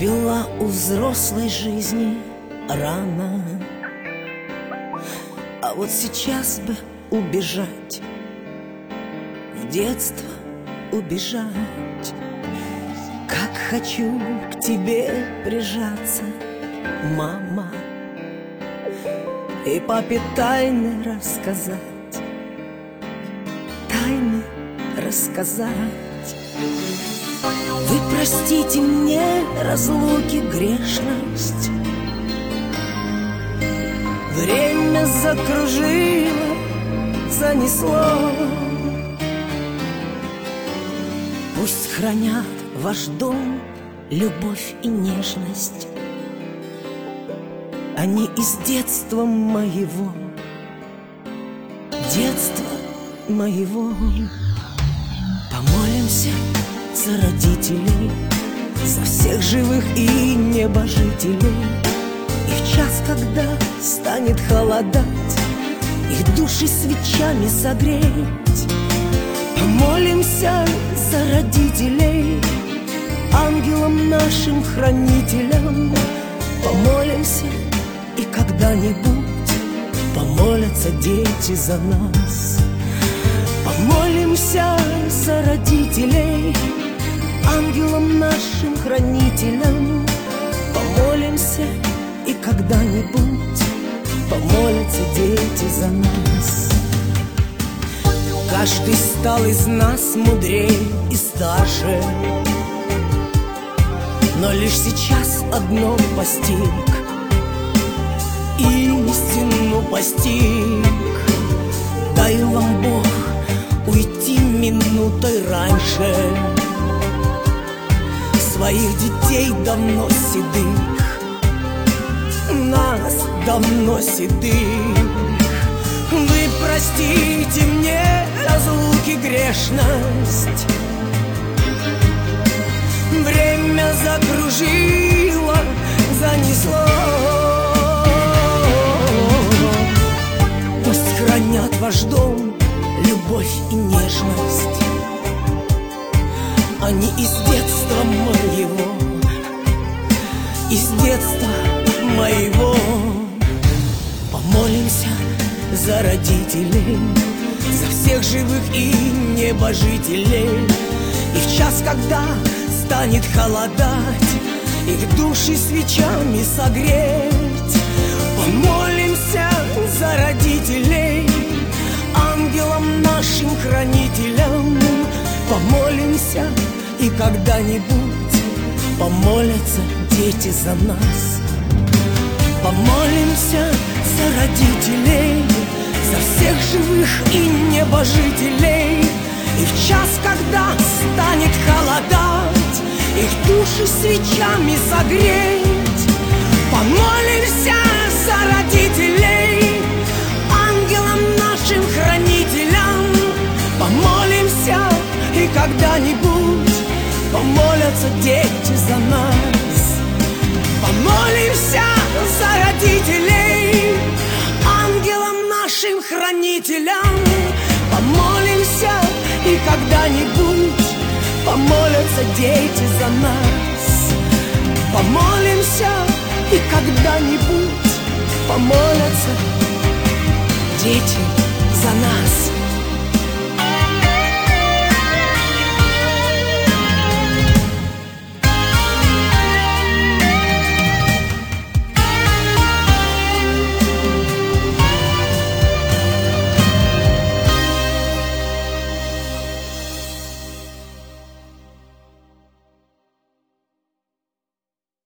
Пила у взрослой жизни рано, а вот сейчас бы убежать, в детство убежать. Как хочу к тебе прижаться, мама, и папе тайны рассказать, тайны рассказать. Вы простите мне разлуки грешность, время закружило, занесло. Пусть хранят ваш дом любовь и нежность, они из детства моего, детства моего. Помолимся за родителей, за всех живых и небожителей. И в час, когда станет холодать, их души свечами согреть. Помолимся за родителей, ангелам нашим хранителям. Помолимся, и когда-нибудь помолятся дети за нас. Помолимся за родителей, ангелам нашим хранителям. Помолимся, и когда-нибудь помолятся дети за нас. Каждый стал из нас мудрее и старше, но лишь сейчас одно постиг, истину постиг. Дай вам Бог уйти минутой раньше, своих детей давно седых, нас давно седых. Вы простите мне разлуки грешность, время закружило, занесло. Пусть хранят ваш дом любовь и нежность, они из детства моего, из детства моего. Помолимся за родителей, за всех живых и небожителей. И в час, когда станет холодать, их души свечами согреть. Помолимся за родителей, ангелам нашим хранителям. Помолимся, и когда-нибудь помолятся дети за нас. Помолимся за родителей, за всех живых и небожителей. И в час, когда станет холодать, их души свечами согреть. Помолимся за родителей, ангелам нашим хранителям. Помолимся, и когда-нибудь помолятся дети за нас. Помолимся за родителей, ангелам нашим хранителям. Помолимся, и когда-нибудь помолятся дети за нас. Помолимся, и когда-нибудь помолятся дети за нас.